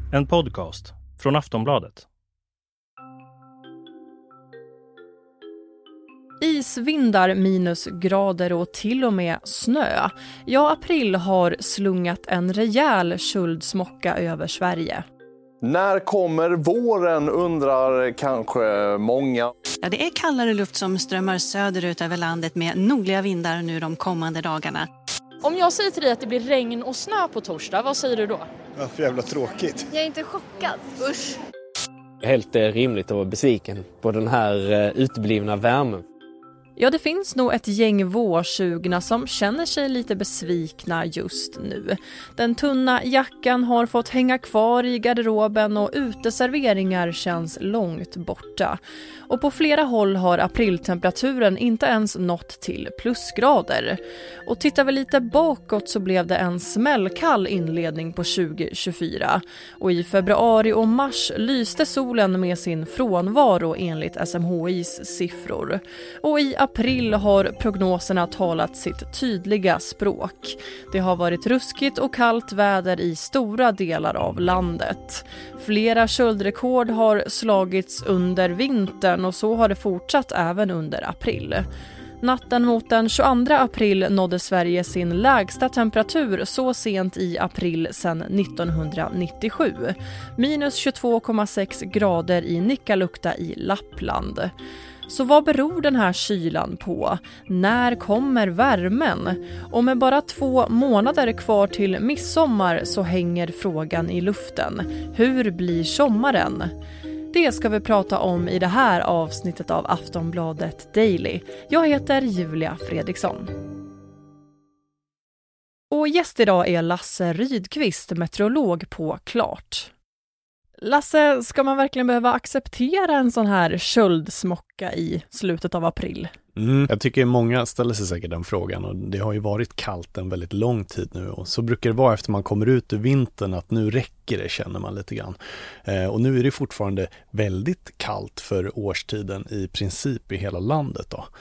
En podcast från Aftonbladet. Isvindar, minusgrader och till och med snö. Ja, april har slungat en rejäl köldsmocka över Sverige. När kommer våren, undrar kanske många. Ja, det är kallare luft som strömmar söderut över landet med nordliga vindar nu de kommande dagarna. Om jag säger till dig att det blir regn och snö på torsdag, vad säger du då? Ja, för jävla tråkigt. Jag är inte chockad. Usch. Helt rimligt att vara besviken på den här uteblivna värmen. Ja, det finns nog ett gäng vårsugna som känner sig lite besvikna just nu. Den tunna jackan har fått hänga kvar i garderoben och uteserveringar känns långt borta. Och på flera håll har apriltemperaturen inte ens nått till plusgrader. Och tittar vi lite bakåt så blev det en smällkall inledning på 2024. Och i februari och mars lyste solen med sin frånvaro enligt SMHIs siffror. Och i april har prognoserna talat sitt tydliga språk. Det har varit ruskigt och kallt väder i stora delar av landet. Flera köldrekord har slagits under vintern och så har det fortsatt även under april. Natten mot den 22 april nådde Sverige sin lägsta temperatur så sent i april sedan 1997. Minus 22,6 grader i Nikkaluokta i Lappland. Så vad beror den här kylan på? När kommer värmen? Och med bara 2 månader kvar till midsommar så hänger frågan i luften. Hur blir sommaren? Det ska vi prata om i det här avsnittet av Aftonbladet Daily. Jag heter Julia Fredriksson. Och gäst idag är Lasse Rydqvist, meteorolog på Klart. Lasse, ska man verkligen behöva acceptera en sån här köldsmocka i slutet av april? Jag tycker många ställer sig säkert den frågan, och det har ju varit kallt en väldigt lång tid nu, och så brukar det vara efter man kommer ut ur vintern att nu räcker det, känner man lite grann. Och nu är det fortfarande väldigt kallt för årstiden i princip i hela landet då.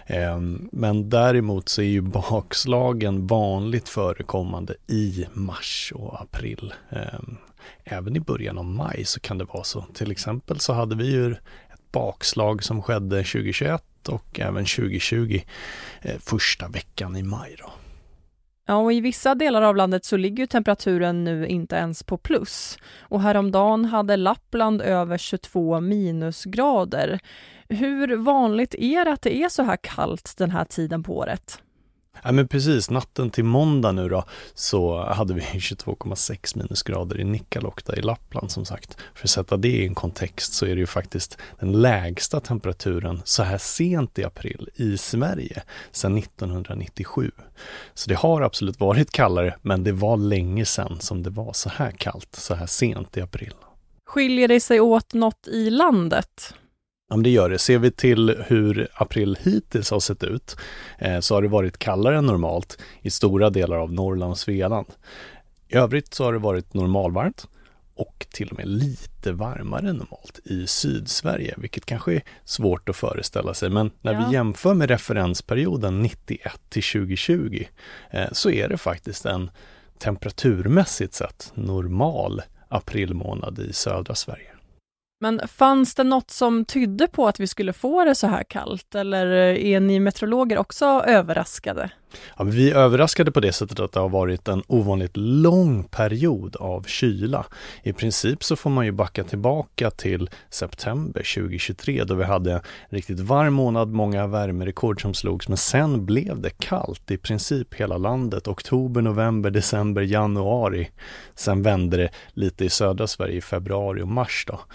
Men däremot så är ju bakslagen vanligt förekommande i mars och april. Även i början av maj så kan det vara så. Till exempel så hade vi ju ett bakslag som skedde 2021 och även 2020 första veckan i maj då. Ja, och i vissa delar av landet så ligger temperaturen nu inte ens på plus. Och häromdagen hade Lappland över 22 minusgrader. Hur vanligt är det att det är så här kallt den här tiden på året? Ja, men precis, natten till måndag nu då så hade vi 22,6 minusgrader i Nikkaluokta i Lappland som sagt. För att sätta det i en kontext så är det ju faktiskt den lägsta temperaturen så här sent i april i Sverige sedan 1997. Så det har absolut varit kallare, men det var länge sedan som det var så här kallt så här sent i april. Skiljer det sig åt något i landet? Ja, det gör det. Ser vi till hur april hittills har sett ut så har det varit kallare än normalt i stora delar av Norrland och Svealand. I övrigt så har det varit normalvarmt och till och med lite varmare än normalt i Sydsverige, vilket kanske är svårt att föreställa sig. Men när vi jämför med referensperioden 91 till 2020 så är det faktiskt en temperaturmässigt sett normal aprilmånad i södra Sverige. Men fanns det något som tydde på att vi skulle få det så här kallt? Eller är ni meteorologer också överraskade? Ja, vi är överraskade på det sättet att det har varit en ovanligt lång period av kyla. I princip så får man ju backa tillbaka till september 2023 då vi hade en riktigt varm månad, många värmerekord som slogs. Men sen blev det kallt i princip hela landet. Oktober, november, december, januari. Sen vände det lite i södra Sverige i februari och mars då.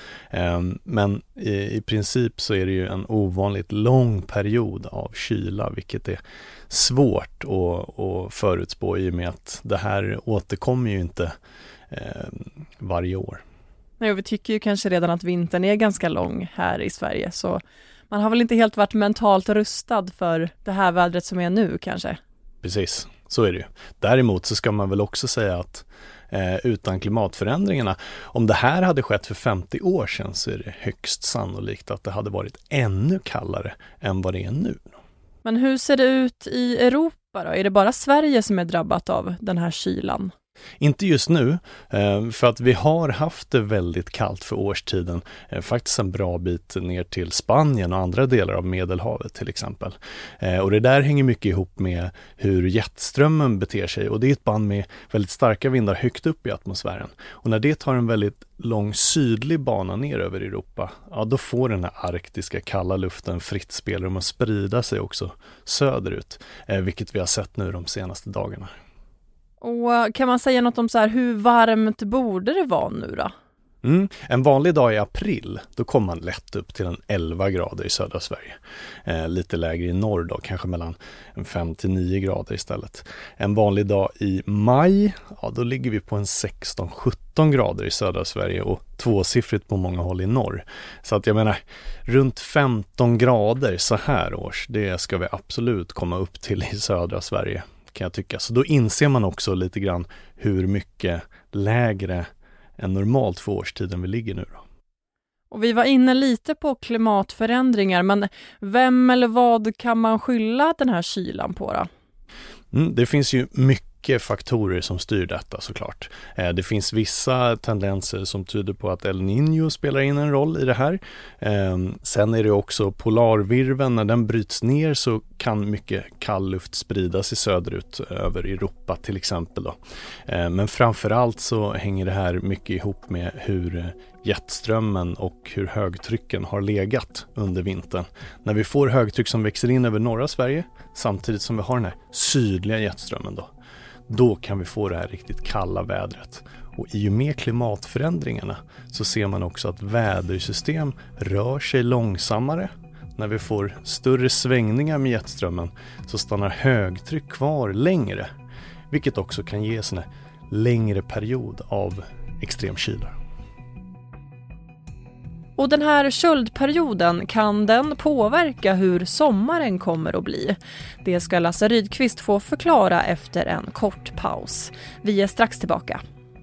Men i princip så är det ju en ovanligt lång period av kyla, vilket är svårt att förutspå i och med att det här återkommer ju inte varje år. Nej, vi tycker ju kanske redan att vintern är ganska lång här i Sverige, så man har väl inte helt varit mentalt rustad för det här vädret som är nu kanske. Precis, så är det ju. Däremot så ska man väl också säga att utan klimatförändringarna, om det här hade skett för 50 år sedan så är det högst sannolikt att det hade varit ännu kallare än vad det är nu. Men hur ser det ut i Europa då? Är det bara Sverige som är drabbat av den här kylan? Inte just nu, för att vi har haft det väldigt kallt för årstiden, faktiskt en bra bit ner till Spanien och andra delar av Medelhavet till exempel. Och det där hänger mycket ihop med hur jetströmmen beter sig, och det är ett band med väldigt starka vindar högt upp i atmosfären. Och när det tar en väldigt lång sydlig bana ner över Europa, ja, då får den här arktiska kalla luften fritt spelrum att sprida sig också söderut, vilket vi har sett nu de senaste dagarna. Och kan man säga något om så här, hur varmt borde det vara nu då? En vanlig dag i april, då kommer man lätt upp till 11 grader i södra Sverige. Lite lägre i norr då, kanske mellan 5-9 grader istället. En vanlig dag i maj, ja, då ligger vi på en 16-17 grader i södra Sverige och tvåsiffrigt på många håll i norr. Så att jag menar, runt 15 grader så här års, det ska vi absolut komma upp till i södra Sverige, kan jag tycka. Så då inser man också lite grann hur mycket lägre än normalt för årstiden vi ligger nu då. Och vi var inne lite på klimatförändringar, men vem eller vad kan man skylla den här kylan på då? Det finns ju mycket faktorer som styr detta såklart. Det finns vissa tendenser som tyder på att El Niño spelar in en roll i det här. Sen är det också polarvirveln, när den bryts ner så kan mycket kall luft spridas i söderut över Europa till exempel då. Men framförallt så hänger det här mycket ihop med hur jetströmmen och hur högtrycken har legat under vintern. När vi får högtryck som växer in över norra Sverige samtidigt som vi har den här sydliga jetströmmen då kan vi få det här riktigt kalla vädret. Och i och med klimatförändringarna så ser man också att vädersystem rör sig långsammare. När vi får större svängningar med jetströmmen så stannar högtryck kvar längre, vilket också kan ge en längre period av extrem kyla. Och den här köldperioden, kan den påverka hur sommaren kommer att bli? Det ska Lasse Rydqvist få förklara efter en kort paus. Vi är strax tillbaka.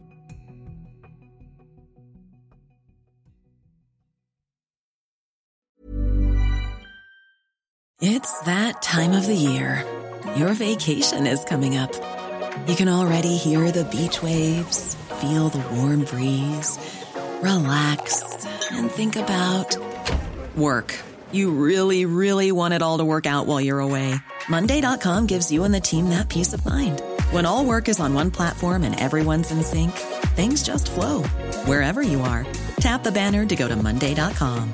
It's that time of the year. Your vacation is coming up. You can already hear the beach waves, feel the warm breeze, relax and think about work. You really, really want it all to work out while you're away. Monday.com gives you and the team that peace of mind. When all work is on one platform and everyone's in sync, things just flow. Wherever you are, tap the banner to go to Monday.com.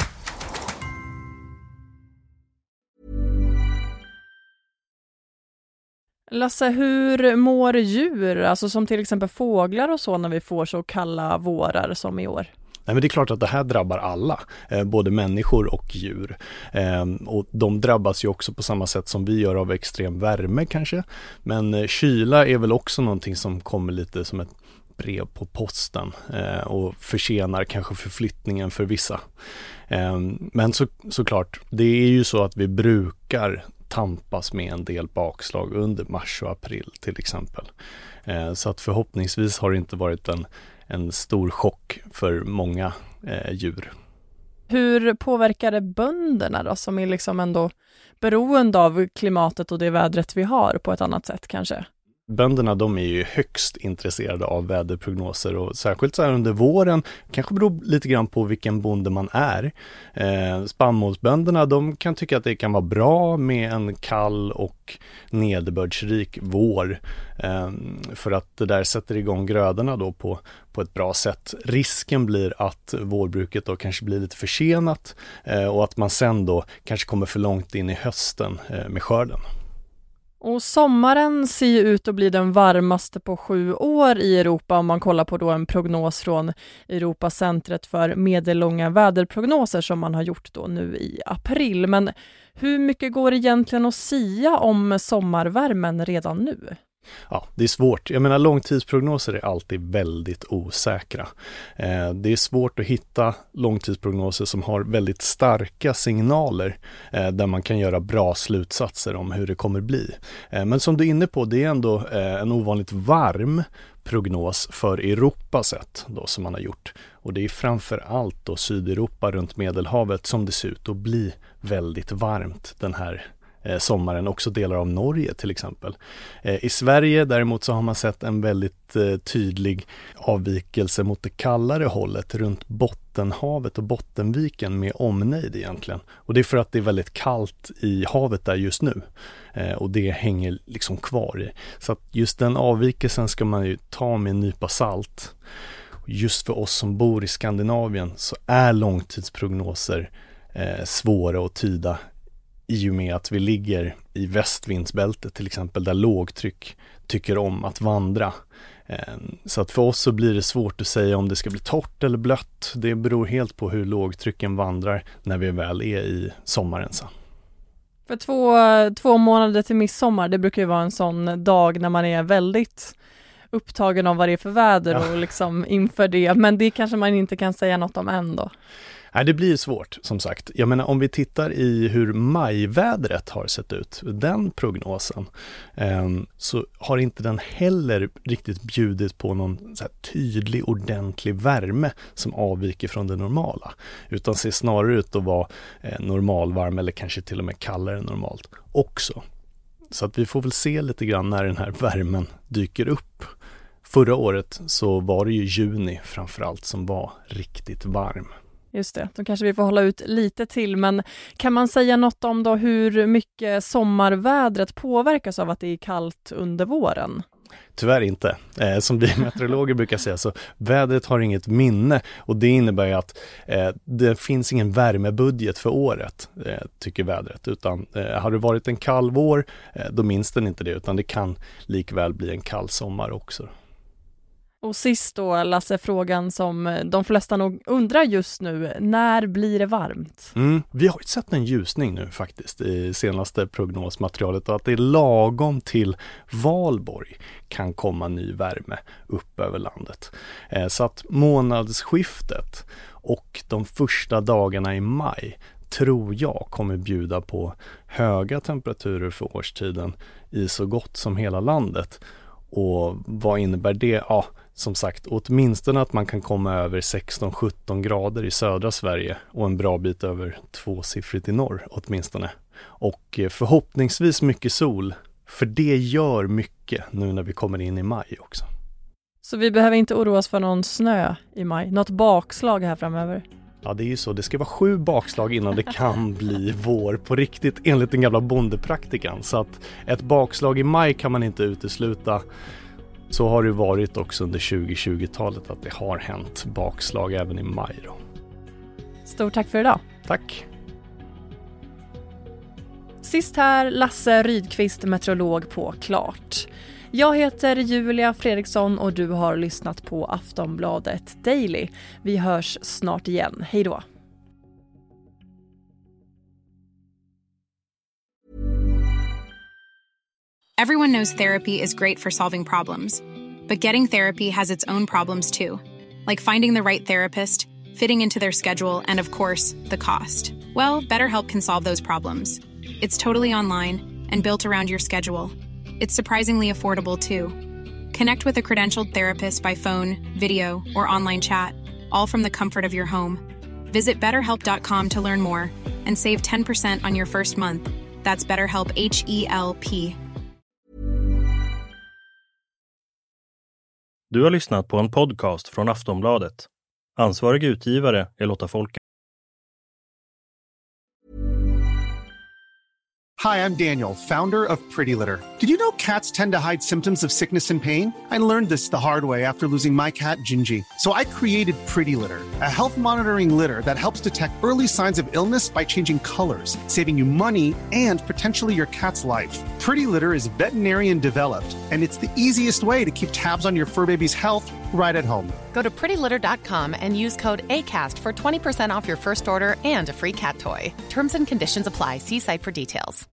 Lasse, hur mår djur, alltså som till exempel fåglar och så, när vi får så kalla vårar som i år? Nej, men det är klart att det här drabbar alla, både människor och djur. Och de drabbas ju också på samma sätt som vi gör av extrem värme kanske. Men kyla är väl också någonting som kommer lite som ett brev på posten och försenar kanske förflyttningen för vissa. Men såklart, det är ju så att vi brukar tampas med en del bakslag under mars och april till exempel. Så att förhoppningsvis har det inte varit en stor chock för många djur. Hur påverkar det bönderna då, som är liksom ändå beroende av klimatet och det vädret vi har på ett annat sätt kanske? Bönderna, de är ju högst intresserade av väderprognoser, och särskilt så här under våren, kanske beror lite grann på vilken bonde man är. Spannmålsbönderna, de kan tycka att det kan vara bra med en kall och nederbördsrik vår, för att det där sätter igång grödorna då på ett bra sätt. Risken blir att vårbruket då kanske blir lite försenat och att man sen då kanske kommer för långt in i hösten med skörden. Och sommaren ser ju ut att bli den varmaste på 7 år i Europa, om man kollar på då en prognos från Europacentret för medellånga väderprognoser som man har gjort då nu i april. Men hur mycket går egentligen att sia om sommarvärmen redan nu? Ja, det är svårt. Jag menar, långtidsprognoser är alltid väldigt osäkra. Det är svårt att hitta långtidsprognoser som har väldigt starka signaler där man kan göra bra slutsatser om hur det kommer bli. Men som du är inne på, det är ändå en ovanligt varm prognos för Europa sett då, som man har gjort. Och det är framför allt då Sydeuropa runt Medelhavet som det ser ut att bli väldigt varmt den här sommaren, också delar av Norge till exempel. I Sverige däremot så har man sett en väldigt tydlig avvikelse mot det kallare hållet runt Bottenhavet och Bottenviken med omnejd egentligen. Och det är för att det är väldigt kallt i havet där just nu. Och det hänger liksom kvar i. Så att just den avvikelsen ska man ju ta med en nypa salt. Just för oss som bor i Skandinavien så är långtidsprognoser svåra att tyda i och med att vi ligger i västvindsbältet till exempel, där lågtryck tycker om att vandra. Så att för oss så blir det svårt att säga om det ska bli torrt eller blött. Det beror helt på hur lågtrycken vandrar när vi väl är i sommaren sen. För två månader till midsommar, det brukar ju vara en sån dag när man är väldigt upptagen av vad det är för väder och liksom inför det. Men det kanske man inte kan säga något om ändå. Nej, det blir svårt som sagt. Jag menar om vi tittar i hur majvädret har sett ut, den prognosen, så har inte den heller riktigt bjudit på någon så här tydlig, ordentlig värme som avviker från det normala. Utan ser snarare ut att vara normalvarm eller kanske till och med kallare än normalt också. Så att vi får väl se lite grann när den här värmen dyker upp. Förra året så var det ju juni framförallt som var riktigt varm. Just det, då kanske vi får hålla ut lite till, men kan man säga något om då hur mycket sommarvädret påverkas av att det är kallt under våren? Tyvärr inte. Som vi meteorologer brukar säga så vädret har inget minne, och det innebär ju att det finns ingen värmebudget för året, tycker vädret, utan har det varit en kall vår då minns den inte det, utan det kan likväl bli en kall sommar också. Och sist då, Lasse, frågan som de flesta nog undrar just nu, när blir det varmt? Vi har ju sett en ljusning nu faktiskt i senaste prognosmaterialet, och att det är lagom till Valborg kan komma ny värme upp över landet. Så att månadsskiftet och de första dagarna i maj tror jag kommer bjuda på höga temperaturer för årstiden i så gott som hela landet. Och vad innebär det? Ja, som sagt, åtminstone att man kan komma över 16-17 grader i södra Sverige och en bra bit över tvåsiffrigt i norr åtminstone. Och förhoppningsvis mycket sol, för det gör mycket nu när vi kommer in i maj också. Så vi behöver inte oroa oss för någon snö i maj, något bakslag här framöver? Ja, det är ju så. Det ska vara 7 bakslag innan det kan bli vår på riktigt enligt den gamla bondepraktikan. Så att ett bakslag i maj kan man inte utesluta. Så har det varit också under 2020-talet att det har hänt bakslag även i maj då. Stort tack för idag. Tack. Sist här Lasse Rydqvist, meteorolog på Klart. Jag heter Julia Fredriksson och du har lyssnat på Aftonbladet Daily. Vi hörs snart igen. Hej då! Everyone knows therapy is great for solving problems. But getting therapy has its own problems too. Like finding the right therapist, fitting into their schedule, and of course, the cost. Well, BetterHelp can solve those problems. It's totally online and built around your schedule. It's surprisingly affordable, too. Connect with a credentialed therapist by phone, video, or online chat, all from the comfort of your home. Visit BetterHelp.com to learn more and save 10% on your first month. That's BetterHelp, H-E-L-P. Du har lyssnat på en podcast från Aftonbladet. Ansvarig utgivare är Lotta Folke. Hi, I'm Daniel, founder of Pretty Litter. Did you know cats tend to hide symptoms of sickness and pain? I learned this the hard way after losing my cat, Gingy. So I created Pretty Litter, a health monitoring litter that helps detect early signs of illness by changing colors, saving you money and potentially your cat's life. Pretty Litter is veterinarian developed, and it's the easiest way to keep tabs on your fur baby's health right at home. Go to prettylitter.com and use code ACAST for 20% off your first order and a free cat toy. Terms and conditions apply. See site for details.